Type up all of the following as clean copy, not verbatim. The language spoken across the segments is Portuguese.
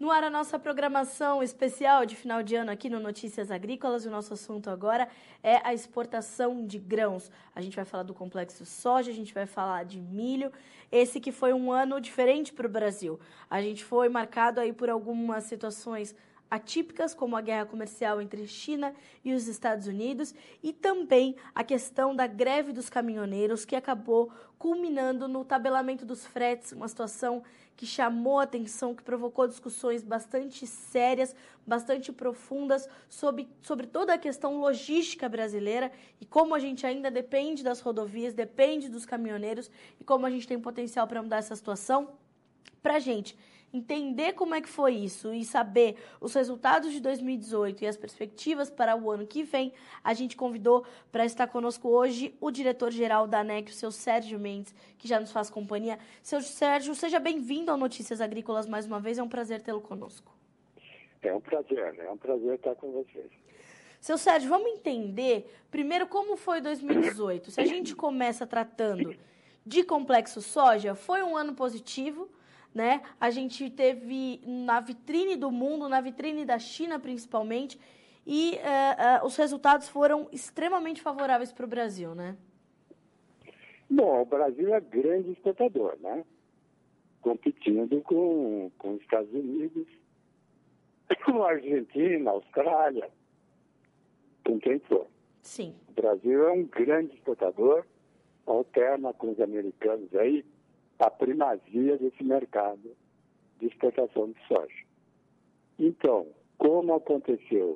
No ar a nossa programação especial de final de ano aqui no Notícias Agrícolas. O nosso assunto agora é a exportação de grãos. A gente vai falar do complexo soja, a gente vai falar de milho. Esse que foi um ano diferente para o Brasil. A gente foi marcado aí por algumas situações atípicas, como a guerra comercial entre China e os Estados Unidos, e também a questão da greve dos caminhoneiros, que acabou culminando no tabelamento dos fretes, uma situação que chamou a atenção, que provocou discussões bastante sérias, bastante profundas sobre toda a questão logística brasileira e como a gente ainda depende das rodovias, depende dos caminhoneiros e como a gente tem potencial para mudar essa situação. Para a gente entender como é que foi isso e saber os resultados de 2018 e as perspectivas para o ano que vem, a gente convidou para estar conosco hoje o diretor-geral da ANEC, o seu Sérgio Mendes, que já nos faz companhia. Seu Sérgio, seja bem-vindo ao Notícias Agrícolas mais uma vez, é um prazer tê-lo conosco. É um prazer estar com vocês. Seu Sérgio, vamos entender primeiro como foi 2018. Se a gente começa tratando de complexo soja, foi um ano positivo, né? A gente teve na vitrine do mundo, na vitrine da China principalmente, e os resultados foram extremamente favoráveis para o Brasil, né? Bom, o Brasil é grande exportador, né? Competindo com os Estados Unidos, com a Argentina, a Austrália, com quem for. Sim. O Brasil é um grande exportador, alterna com os americanos aí a primazia desse mercado de exportação de soja. Então, como aconteceu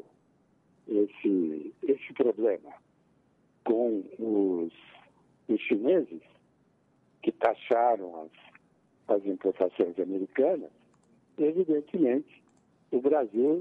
esse problema com os chineses, que taxaram as importações americanas, evidentemente, o Brasil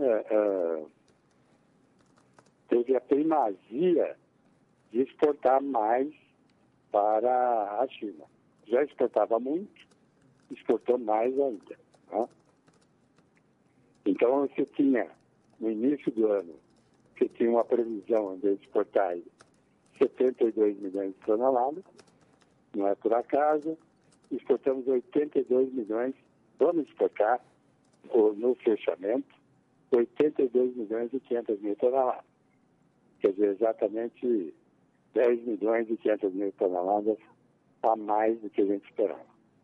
teve a primazia de exportar mais para a China. Já exportava muito, exportou mais ainda. Né? Então, você tinha, no início do ano, você tinha uma previsão de exportar 72 milhões de toneladas, não é por acaso, exportamos 82 milhões, vamos exportar, no fechamento, 82 milhões e 500 mil toneladas. Quer dizer, exatamente 10 milhões e 500 mil toneladas a mais do que a gente esperava.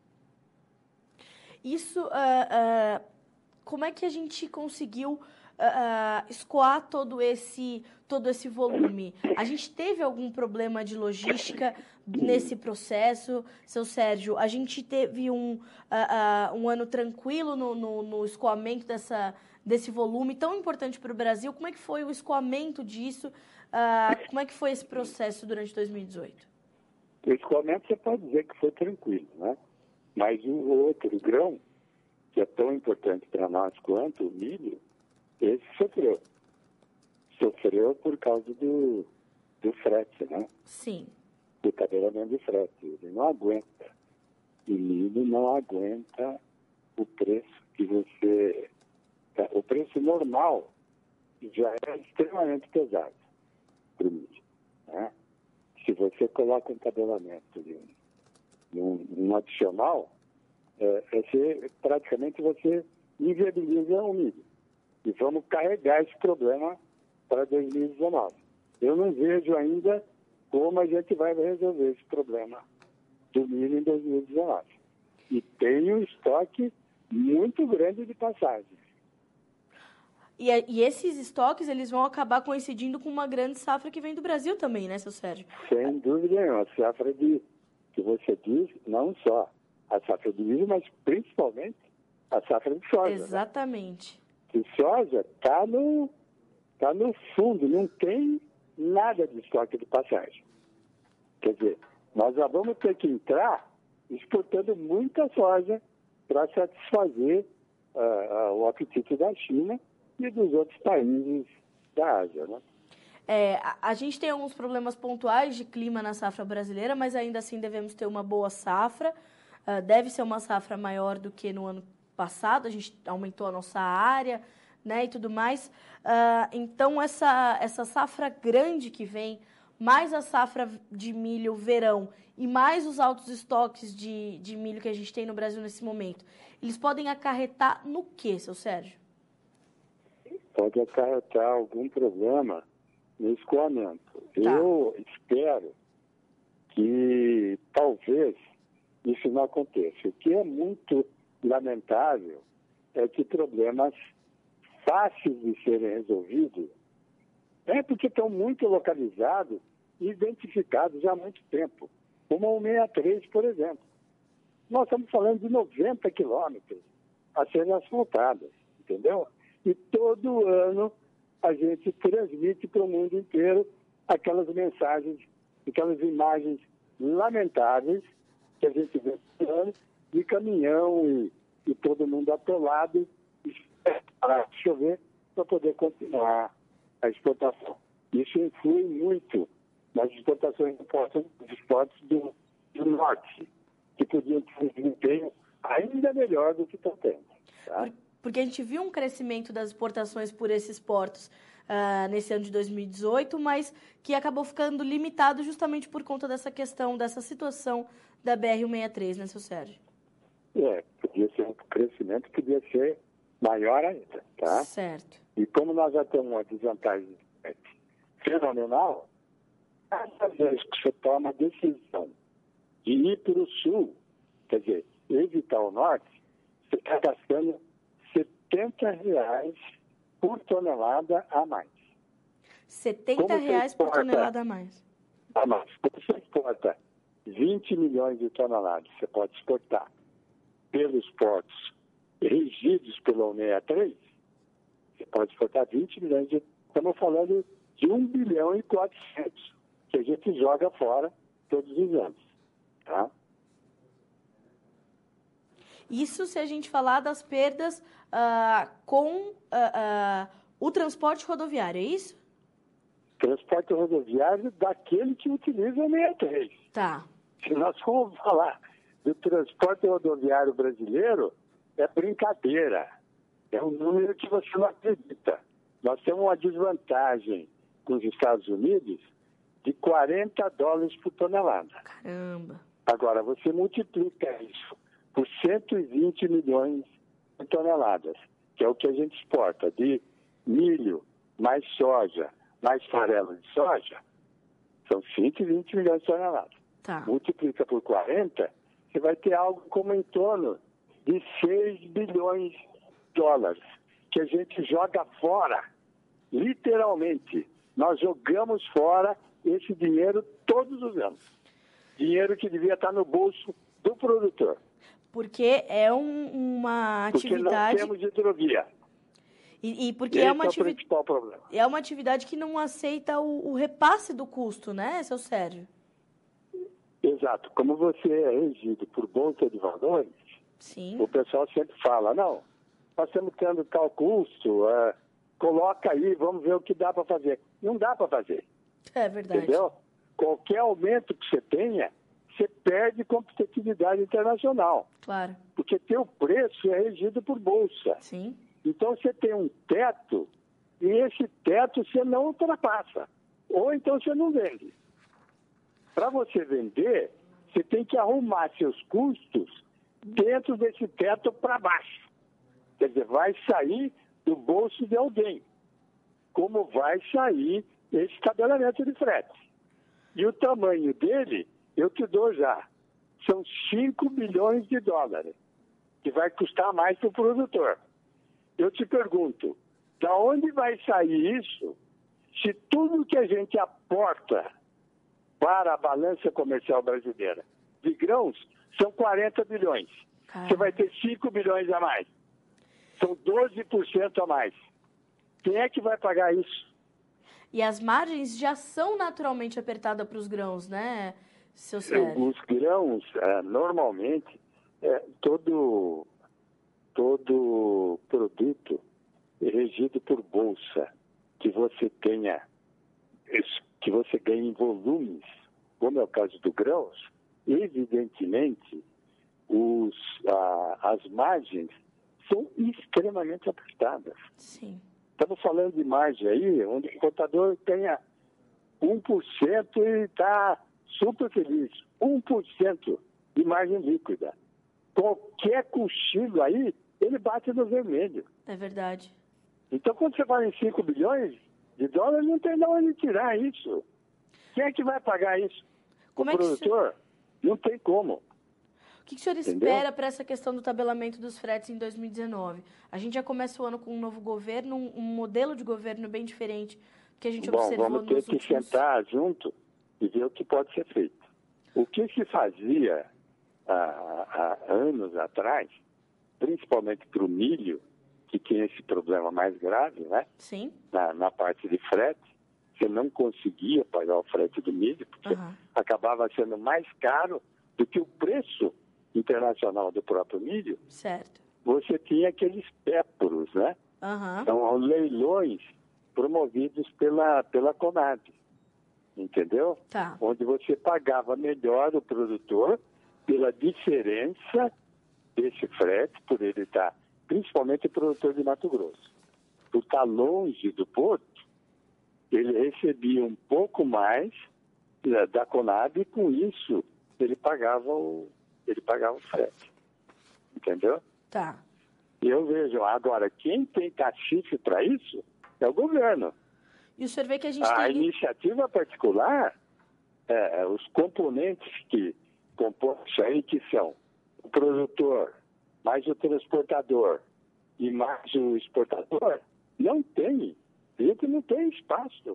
Isso, como é que a gente conseguiu escoar todo esse volume? A gente teve algum problema de logística nesse processo, seu Sérgio? A gente teve um ano tranquilo no escoamento desse volume tão importante para o Brasil? Como é que foi o escoamento disso? Como é que foi esse processo durante 2018? O escoamento você pode dizer que foi tranquilo, né? Mas o outro grão, que é tão importante para nós quanto o milho, esse sofreu. Sofreu por causa do frete, né? Sim. Do tabelamento de frete. Ele não aguenta. O milho não aguenta o preço que você... O preço normal já é extremamente pesado para o milho, né? Se você coloca um tabelamento de um adicional, praticamente você inviabiliza o milho. E vamos carregar esse problema para 2019. Eu não vejo ainda como a gente vai resolver esse problema do milho em 2019. E tem um estoque muito grande de passagens. E esses estoques, eles vão acabar coincidindo com uma grande safra que vem do Brasil também, né, seu Sérgio? Sem dúvida nenhuma. A safra que você diz, não só a safra de milho, mas principalmente a safra de soja. Exatamente. Né? Que soja está no fundo, não tem nada de estoque de passagem. Quer dizer, nós já vamos ter que entrar exportando muita soja para satisfazer o apetite da China e dos outros países da Ásia, né? A gente tem alguns problemas pontuais de clima na safra brasileira, mas ainda assim devemos ter uma boa safra. Deve ser uma safra maior do que no ano passado, a gente aumentou a nossa área, né, e tudo mais. Então, essa safra grande que vem mais a safra de milho verão e mais os altos estoques de milho que a gente tem no Brasil nesse momento, eles podem acarretar no quê, seu Sérgio? Pode acarretar algum problema no escoamento. Tá. Eu espero que talvez isso não aconteça. O que é muito lamentável é que problemas fáceis de serem resolvidos porque estão muito localizados e identificados há muito tempo, como o 63, por exemplo. Nós estamos falando de 90 quilômetros a serem asfaltados, entendeu? E todo ano a gente transmite para o mundo inteiro aquelas mensagens, aquelas imagens lamentáveis que a gente vê todo ano, de caminhão e todo mundo atolado, para chover, para poder continuar a exportação. Isso influi muito nas exportações dos portos do norte, que podiam ter um desempenho ainda melhor do que estão tendo. Tá? Porque a gente viu um crescimento das exportações por esses portos nesse ano de 2018, mas que acabou ficando limitado justamente por conta dessa questão, dessa situação da BR-163, né, seu Sérgio? Podia ser um crescimento, podia ser maior ainda, tá? Certo. E como nós já temos uma desvantagem fenomenal, cada vez que você toma a decisão de ir para o sul, quer dizer, evitar o norte, você está gastando R$70 por tonelada a mais. R$70 por tonelada a mais. A mais. Quando você exporta 20 milhões de toneladas, você pode exportar pelos portos regidos pela 163, você pode exportar 20 milhões de... Estamos falando de 1 bilhão e 400, que a gente joga fora todos os anos. Tá? Isso se a gente falar das perdas com o transporte rodoviário, é isso? Transporte rodoviário daquele que utiliza o 63. Tá. Se nós formos falar do transporte rodoviário brasileiro, é brincadeira. É um número que você não acredita. Nós temos uma desvantagem com os Estados Unidos de $40 por tonelada. Caramba. Agora, você multiplica isso por 120 milhões de toneladas, que é o que a gente exporta de milho, mais soja, mais farelo de soja, são 120 milhões de toneladas. Tá. Multiplica por 40, você vai ter algo como em torno de 6 bilhões de dólares, que a gente joga fora, literalmente. Nós jogamos fora esse dinheiro todos os anos. Dinheiro que devia estar no bolso do produtor. Porque é uma atividade... Porque não temos hidrovia. E porque Esse é uma o principal problema. É uma atividade que não aceita o repasse do custo, né, seu Sérgio? Exato. Como você é regido por bolsa de valores, sim, o pessoal sempre fala, não, nós estamos tendo tal custo, coloca aí, vamos ver o que dá para fazer. Não dá para fazer. É verdade. Entendeu? Qualquer aumento que você tenha, você perde competitividade internacional. Claro. Porque teu preço é regido por bolsa. Sim. Então você tem um teto e esse teto você não ultrapassa. Ou então você não vende. Para você vender, você tem que arrumar seus custos dentro desse teto para baixo. Quer dizer, vai sair do bolso de alguém. Como vai sair esse tabelamento de frete. E o tamanho dele, eu te dou já. São 5 bilhões de dólares, que vai custar mais para o produtor. Eu te pergunto, da onde vai sair isso se tudo que a gente aporta para a balança comercial brasileira de grãos são 40 bilhões. Você vai ter 5 bilhões a mais. São 12% a mais. Quem é que vai pagar isso? E as margens já são naturalmente apertadas para os grãos, né, seu Sérgio? Os grãos, normalmente, todo produto é regido por bolsa, que você tenha, que você ganhe em volumes, como é o caso do grãos, evidentemente, as margens são extremamente apertadas. Sim. Estamos falando de margem aí, onde o importador tenha 1% e está super feliz. 1% de margem líquida. Qualquer cochilo aí, ele bate no vermelho. É verdade. Então, quando você fala em 5 bilhões de dólares, não tem de onde tirar isso. Quem é que vai pagar isso? O produtor? Não tem como. O que o senhor espera para essa questão do tabelamento dos fretes em 2019? A gente já começa o ano com um novo governo, um modelo de governo bem diferente do que a gente observou nos últimos... Vamos ter que sentar junto e ver o que pode ser feito. O que se fazia há anos atrás, principalmente para o milho, que tinha esse problema mais grave, né? Sim. Na parte de frete, você não conseguia pagar o frete do milho, porque acabava sendo mais caro do que o preço internacional do próprio milho. Certo. Você tinha aqueles péporos, né? São leilões promovidos pela Conab, entendeu? Tá. Onde você pagava melhor o produtor pela diferença desse frete, por ele estar, principalmente o produtor de Mato Grosso, por estar longe do porto, ele recebia um pouco mais da Conab e com isso ele pagava o frete, entendeu? Tá. E eu vejo, agora, quem tem cacife para isso é o governo. E o senhor vê que a gente A tem... iniciativa particular, os componentes que compõem isso aí, que são o produtor, mais o transportador e mais o exportador, não tem. A gente não tem espaço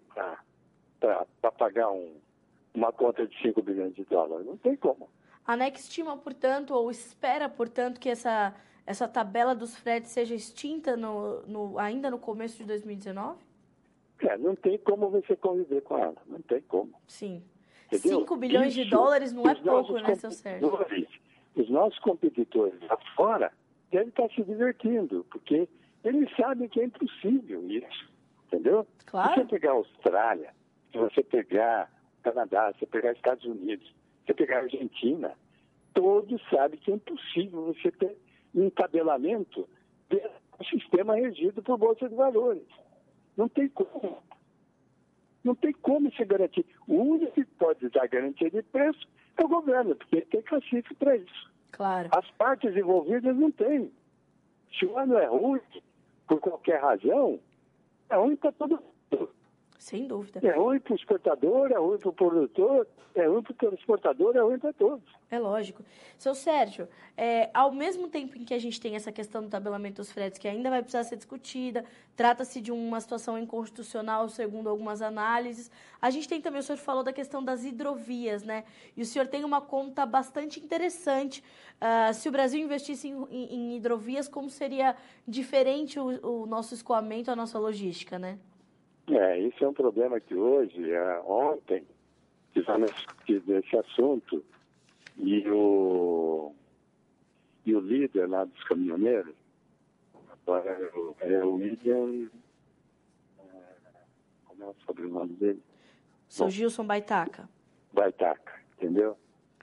para pagar uma conta de 5 bilhões de dólares. Não tem como. A ANEC estima, portanto, ou espera, portanto, que essa tabela dos fretes seja extinta ainda no começo de 2019? Não tem como você conviver com ela. Não tem como. Sim. Entendeu? 5 bilhões de dólares não é pouco, né, seu Sérgio? Os nossos competidores lá fora devem estar se divertindo, porque eles sabem que é impossível isso. Entendeu? Claro. Se você pegar a Austrália, se você pegar o Canadá, se você pegar os Estados Unidos, se você pegar a Argentina, todos sabem que é impossível você ter um tabelamento do sistema regido por Bolsa de Valores. Não tem como. Não tem como se garantir. O único que pode dar garantia de preço é o governo, porque ele tem cacife para isso. Claro. As partes envolvidas não têm. Se o ano é ruim, por qualquer razão, é ruim para todo mundo. Sem dúvida. É ruim para o exportador, é ruim para o produtor, é ruim para o transportador, é ruim para todos. É lógico. Seu Sérgio, ao mesmo tempo em que a gente tem essa questão do tabelamento dos fretes, que ainda vai precisar ser discutida, trata-se de uma situação inconstitucional, segundo algumas análises, a gente tem também, o senhor falou da questão das hidrovias, né? E o senhor tem uma conta bastante interessante. Se o Brasil investisse em hidrovias, como seria diferente o nosso escoamento, a nossa logística, né? Isso é um problema que hoje, ontem, tivemos discutido esse assunto e o líder lá dos caminhoneiros, agora é o William, como é o sobrenome dele? Seu Gilson Baitaca. Baitaca, entendeu?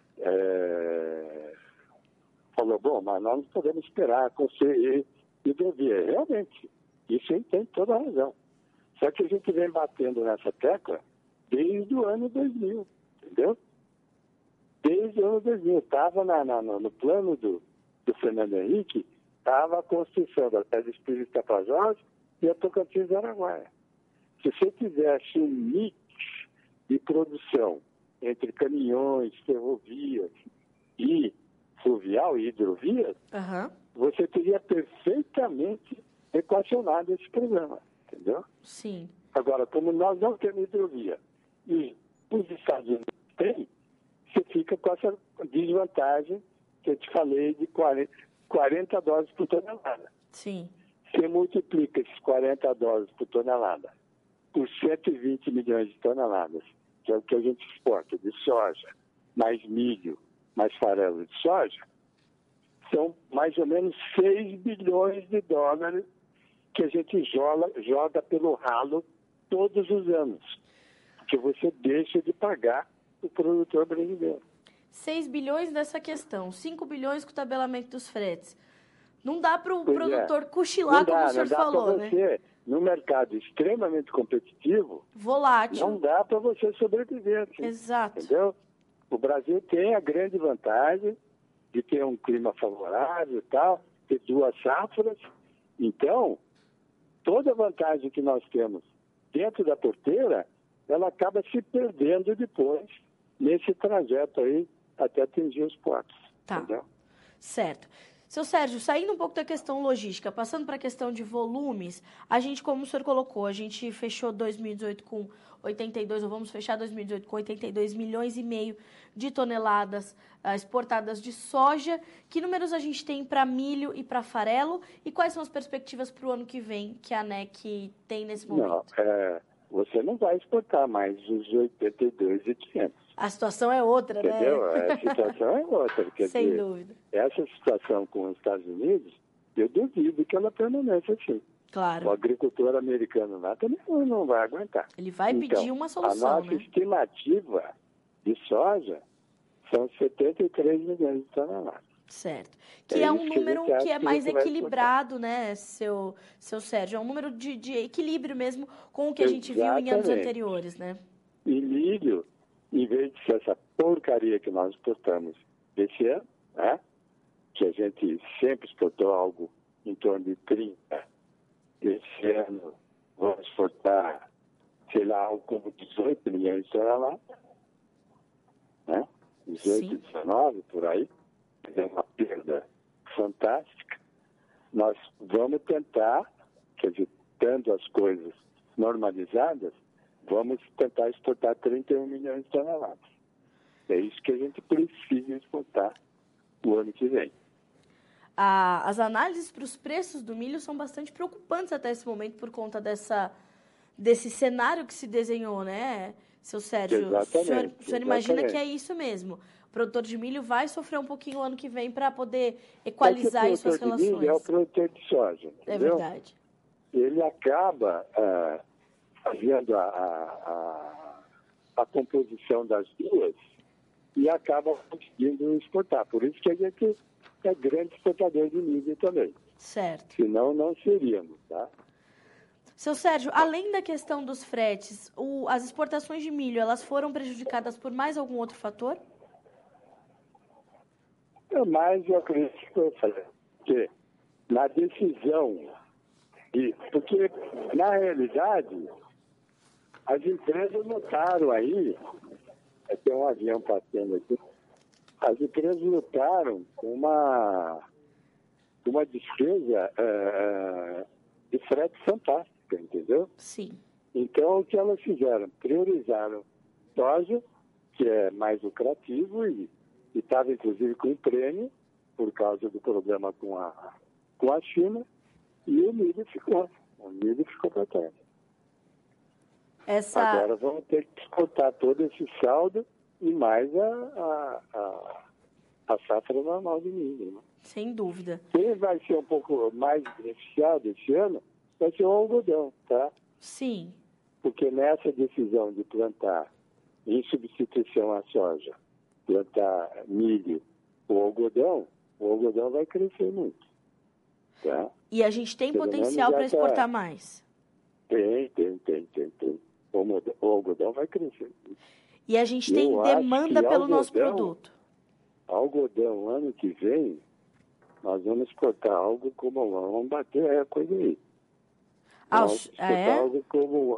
Falou, mas nós não podemos esperar construir hidrovia. Realmente, isso aí tem toda a razão. Só que a gente vem batendo nessa tecla desde o ano 2000, entendeu? Desde o ano 2000. Estava no plano do Fernando Henrique, estava a construção da Terra do Espírito Tapajós e a Tocantins do Araguaia. Se você tivesse um mix de produção entre caminhões, ferrovias e fluvial e hidrovias, você teria perfeitamente equacionado esse problema. Entendeu? Sim. Agora, como nós não temos hidrovia e os Estados Unidos têm, você fica com essa desvantagem que eu te falei de 40 doses por tonelada. Sim. Você multiplica esses 40 doses por tonelada por 120 milhões de toneladas, que é o que a gente exporta de soja, mais milho, mais farelo de soja, são mais ou menos 6 bilhões de dólares que a gente joga pelo ralo todos os anos, porque você deixa de pagar o produtor brasileiro. 6 bilhões nessa questão, 5 bilhões com o tabelamento dos fretes. Não dá para o produtor cochilar, como o senhor falou, né? no mercado extremamente competitivo, Volátil. não dá para você sobreviver. Assim, Exato. entendeu? O Brasil tem a grande vantagem de ter um clima favorável e tal, ter 2 safras. Então, toda a vantagem que nós temos dentro da porteira, ela acaba se perdendo depois nesse trajeto aí até atingir os portos. Tá. Entendeu? Certo. Seu Sérgio, saindo um pouco da questão logística, passando para a questão de volumes, a gente, como o senhor colocou, a gente fechou 2018 com 82, ou vamos fechar 2018 com 82 milhões e meio de toneladas exportadas de soja. Que números a gente tem para milho e para farelo? E quais são as perspectivas para o ano que vem que a ANEC tem nesse momento? Não, você não vai exportar mais os 82.500. A situação é outra, entendeu? né? A situação é outra. Quer Sem dizer, dúvida. essa situação com os Estados Unidos, eu duvido que ela permaneça assim. Claro. O agricultor americano lá também não vai aguentar. Ele vai pedir uma solução, a nossa estimativa de soja são 73 milhões de toneladas. Certo. Que é um número que é mais equilibrado, né, seu Sérgio? É um número de equilíbrio mesmo com o que a gente viu em anos anteriores, né? E milho, em vez de ser essa porcaria que nós exportamos esse ano, né, que a gente sempre exportou algo em torno de 30, esse ano vamos exportar, sei lá, algo como 18 milhões de toneladas, né? 18, 19, por aí. É uma perda fantástica. Nós vamos tentar, quer dizer, tendo as coisas normalizadas, vamos tentar exportar 31 milhões de toneladas. É isso que a gente precisa exportar o ano que vem. As análises para os preços do milho são bastante preocupantes até esse momento por conta desse cenário que se desenhou, né, seu Sérgio? Exatamente. O senhor imagina que é isso mesmo? O produtor de milho vai sofrer um pouquinho o ano que vem para poder equalizar aí suas relações. O produtor de milho é o produtor de soja, entendeu? É verdade. Ele acaba fazendo a composição das duas e acaba conseguindo exportar. Por isso que a gente é grande exportador de milho também. Certo. Senão, não seríamos, tá? Seu Sérgio, além da questão dos fretes, as exportações de milho, elas foram prejudicadas por mais algum outro fator? Mas eu acredito que na decisão, porque na realidade as empresas lutaram aí, tem um avião passando aqui, as empresas lutaram com uma despesa de frete fantástica, entendeu? Sim. Então o que elas fizeram? Priorizaram soja, que é mais lucrativo e estava inclusive com prêmio por causa do problema com a China, e o milho ficou para trás. Agora vamos ter que exportar todo esse saldo e mais a safra normal de milho. Né? Sem dúvida. Quem vai ser um pouco mais beneficiado esse ano vai ser o algodão, tá? Sim. Porque nessa decisão de plantar, em substituição à soja, plantar milho ou algodão, o algodão vai crescer muito. Tá? E a gente tem potencial para exportar mais? Tem. O algodão vai crescer. E a gente tem demanda pelo nosso produto. Algodão, ano que vem, nós vamos exportar algo como... Vamos bater a coisa aí. Vamos exportar algo como...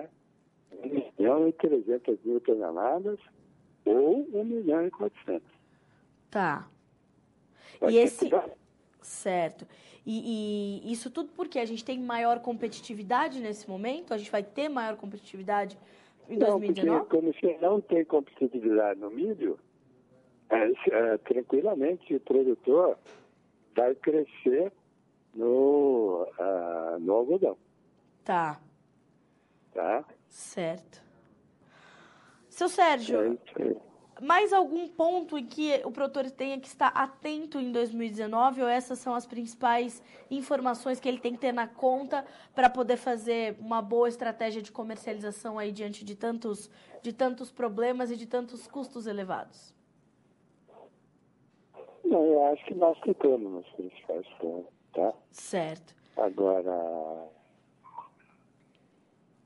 1.300.000 toneladas ou 1.400.000. Tá. Certo. E isso tudo porque a gente tem maior competitividade nesse momento? A gente vai ter maior competitividade em 2019? Não, porque como você não tem competitividade no milho, tranquilamente o produtor vai crescer no algodão. Tá. Certo. Seu Sérgio, mais algum ponto em que o produtor tenha que estar atento em 2019, ou essas são as principais informações que ele tem que ter na conta para poder fazer uma boa estratégia de comercialização aí diante de tantos problemas e de tantos custos elevados? Não, eu acho que nós ficamos nos principais pontos, tá? Certo. Agora,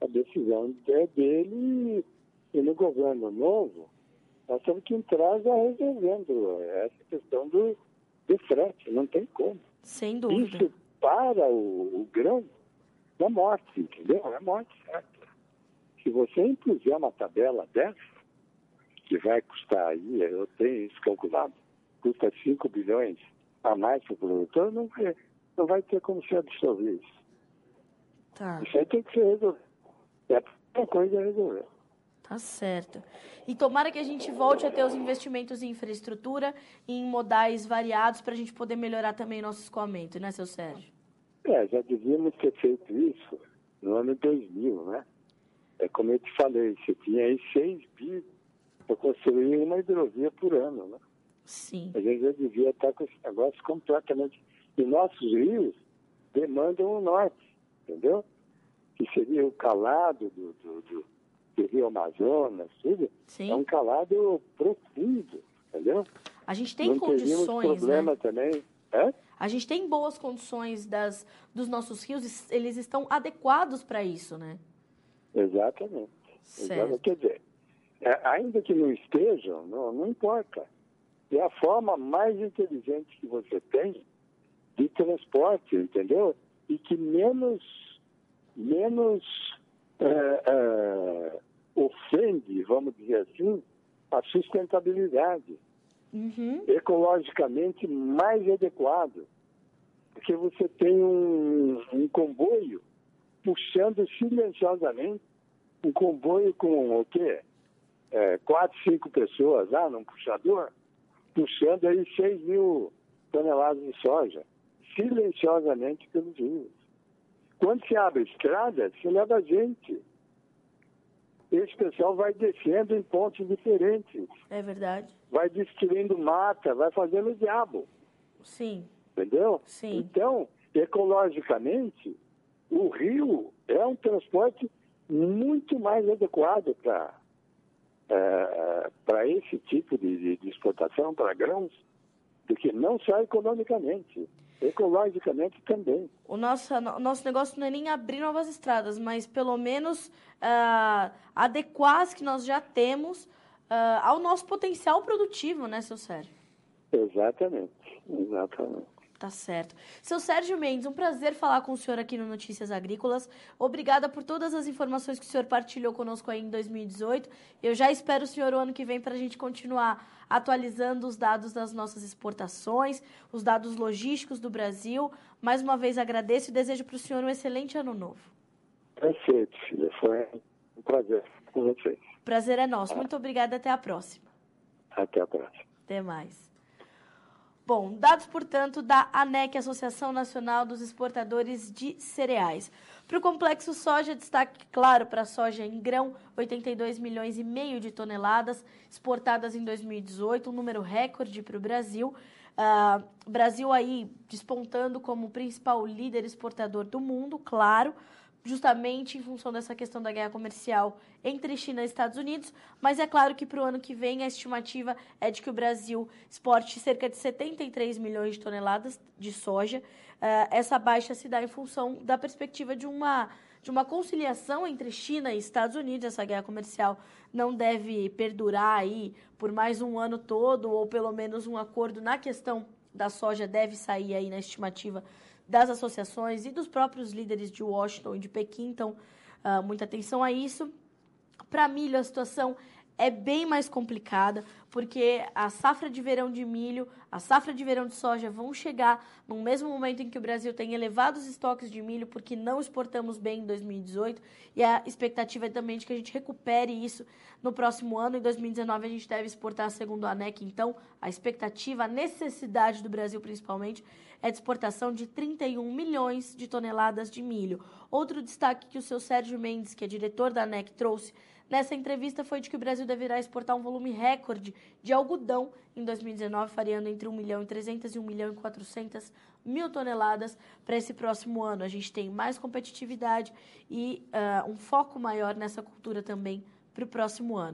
decisão é dele e no governo novo, nós temos que entrar já resolvendo essa questão do frete, não tem como. Sem dúvida. Isso para o grão é morte, entendeu? É morte certa. Se você impuser uma tabela dessa, que vai custar aí, eu tenho isso calculado, custa 5 bilhões a mais para o produtor, não vai ter como se absorver isso. Tá. Isso aí tem que ser resolvido. É a primeira coisa a resolver. Tá certo. E tomara que a gente volte a ter os investimentos em infraestrutura e em modais variados para a gente poder melhorar também nosso escoamento, né, seu Sérgio? Já devíamos ter feito isso no ano 2000, né? É como eu te falei, você tinha aí 6 bi para construir uma hidrovia por ano, né? Sim. A gente já devia estar com esse negócio completamente... E nossos rios demandam o norte, entendeu? Que seria o calado do Rio Amazonas, tudo. Sim. É um calado profundo, entendeu? A gente tem não condições, problema, né? Também. É? A gente tem boas condições dos nossos rios, eles estão adequados para isso, né? Exatamente. Certo. Quer dizer, ainda que não estejam, não importa. É a forma mais inteligente que você tem de transporte, entendeu? E que menos ofende, vamos dizer assim, a sustentabilidade. Uhum. Ecologicamente mais adequado. Porque você tem um comboio puxando silenciosamente, um comboio com o quê? 4, 5 pessoas lá num puxador, puxando aí 6 mil toneladas de soja, silenciosamente pelos rios. Quando se abre estrada, se leva gente. Esse pessoal vai descendo em pontos diferentes. É verdade. Vai destruindo mata, vai fazendo o diabo. Sim. Entendeu? Sim. Então, ecologicamente, o rio é um transporte muito mais adequado para esse tipo de exportação, para grãos, do que não só economicamente, ecologicamente também. O nosso negócio não é nem abrir novas estradas, mas pelo menos adequar as que nós já temos ao nosso potencial produtivo, né, seu Sérgio? Exatamente. Tá certo. Seu Sérgio Mendes, um prazer falar com o senhor aqui no Notícias Agrícolas. Obrigada por todas as informações que o senhor partilhou conosco aí em 2018. Eu já espero o senhor o ano que vem para a gente continuar atualizando os dados das nossas exportações, os dados logísticos do Brasil. Mais uma vez agradeço e desejo para o senhor um excelente ano novo. Perfeito, filha. Foi um prazer com vocês. Prazer é nosso. Muito obrigada. Até a próxima. Até a próxima. Até mais. Bom, dados, portanto, da ANEC, Associação Nacional dos Exportadores de Cereais. Para o complexo soja, destaque claro para a soja em grão, 82 milhões e meio de toneladas exportadas em 2018, um número recorde para o Brasil. Brasil aí despontando como principal líder exportador do mundo, claro, justamente em função dessa questão da guerra comercial entre China e Estados Unidos, mas é claro que para o ano que vem a estimativa é de que o Brasil exporte cerca de 73 milhões de toneladas de soja. Essa baixa se dá em função da perspectiva de uma conciliação entre China e Estados Unidos. Essa guerra comercial não deve perdurar aí por mais um ano todo, ou pelo menos um acordo na questão da soja deve sair aí na estimativa das associações e dos próprios líderes de Washington e de Pequim. Então, muita atenção a isso. Para milho, a situação é bem mais complicada, porque a safra de verão de milho, a safra de verão de soja vão chegar no mesmo momento em que o Brasil tem elevados estoques de milho, porque não exportamos bem em 2018, e a expectativa é também de que a gente recupere isso no próximo ano. Em 2019 a gente deve exportar, segundo a ANEC, então, a expectativa, a necessidade do Brasil principalmente, é de exportação de 31 milhões de toneladas de milho. Outro destaque que o seu Sérgio Mendes, que é diretor da ANEC, trouxe nessa entrevista foi de que o Brasil deverá exportar um volume recorde de algodão em 2019, variando entre 1.300.000 e 1.400.000 toneladas para esse próximo ano. A gente tem mais competitividade e um foco maior nessa cultura também para o próximo ano.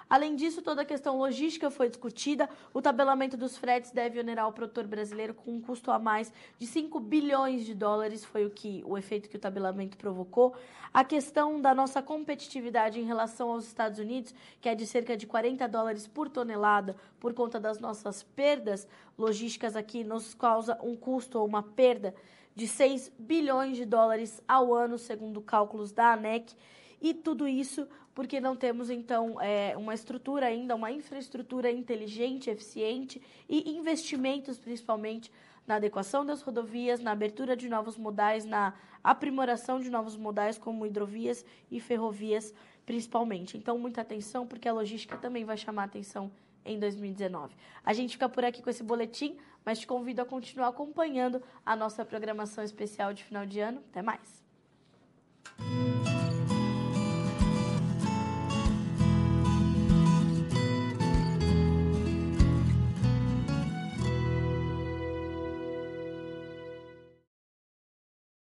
Além disso, toda a questão logística foi discutida. O tabelamento dos fretes deve onerar o produtor brasileiro com um custo a mais de 5 bilhões de dólares, foi o efeito que o tabelamento provocou. A questão da nossa competitividade em relação aos Estados Unidos, que é de cerca de 40 dólares por tonelada, por conta das nossas perdas logísticas aqui, nos causa um custo ou uma perda de 6 bilhões de dólares ao ano, segundo cálculos da ANEC. E tudo isso porque não temos, então, uma estrutura ainda, uma infraestrutura inteligente, eficiente e investimentos, principalmente, na adequação das rodovias, na abertura de novos modais, na aprimoração de novos modais, como hidrovias e ferrovias, principalmente. Então, muita atenção, porque a logística também vai chamar atenção em 2019. A gente fica por aqui com esse boletim, mas te convido a continuar acompanhando a nossa programação especial de final de ano. Até mais!